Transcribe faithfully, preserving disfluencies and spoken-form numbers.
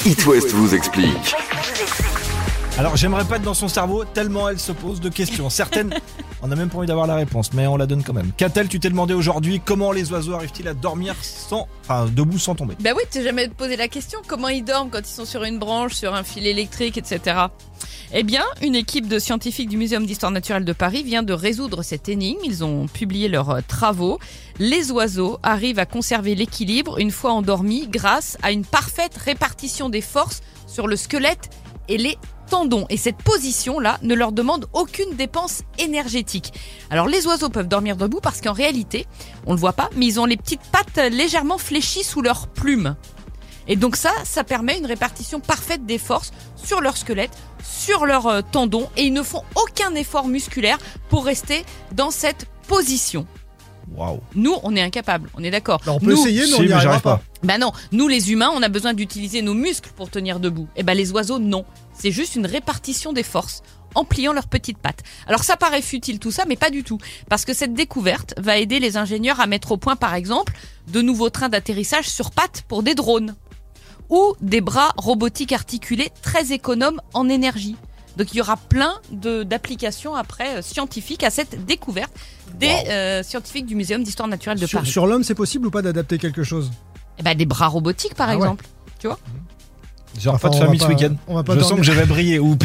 It West vous explique. Alors j'aimerais pas être dans son cerveau tellement elle se pose de questions. Certaines, on n'a même pas envie d'avoir la réponse, mais on la donne quand même. Qu'a-t-elle, tu t'es demandé aujourd'hui, comment les oiseaux arrivent-ils à dormir sans, enfin debout sans tomber? Bah oui, tu t'es jamais posé la question, comment ils dorment quand ils sont sur une branche, sur un fil électrique, et cetera. Eh bien, une équipe de scientifiques du Muséum d'Histoire Naturelle de Paris vient de résoudre cette énigme. Ils ont publié leurs travaux. Les oiseaux arrivent à conserver l'équilibre une fois endormis grâce à une parfaite répartition des forces sur le squelette et les tendons. Et cette position-là ne leur demande aucune dépense énergétique. Alors les oiseaux peuvent dormir debout parce qu'en réalité, on le voit pas, mais ils ont les petites pattes légèrement fléchies sous leurs plumes. Et donc ça, ça permet une répartition parfaite des forces sur leur squelette, sur leurs tendons, et ils ne font aucun effort musculaire pour rester dans cette position. Waouh. Nous, on est incapables, on est d'accord. Alors, on peut nous, essayer, mais si, on n'y mais arrivera j'arrive pas. pas. Ben non, nous les humains, on a besoin d'utiliser nos muscles pour tenir debout. Et ben les oiseaux, non. C'est juste une répartition des forces en pliant leurs petites pattes. Alors ça paraît futile tout ça, mais pas du tout. Parce que cette découverte va aider les ingénieurs à mettre au point, par exemple, de nouveaux trains d'atterrissage sur pattes pour des drones. Ou des bras robotiques articulés très économes en énergie. Donc il y aura plein de, d'applications après euh, scientifiques à cette découverte des Wow. euh, scientifiques du Muséum d'Histoire Naturelle de Sur, Paris. sur l'homme, c'est possible ou pas d'adapter quelque chose? Eh ben, des bras robotiques par Ah ouais. exemple. Tu vois ? J'aurai Enfin, pas de on va famille pas- ce week-end. on va pas Je sens dormir. que je vais briller, ou peut-être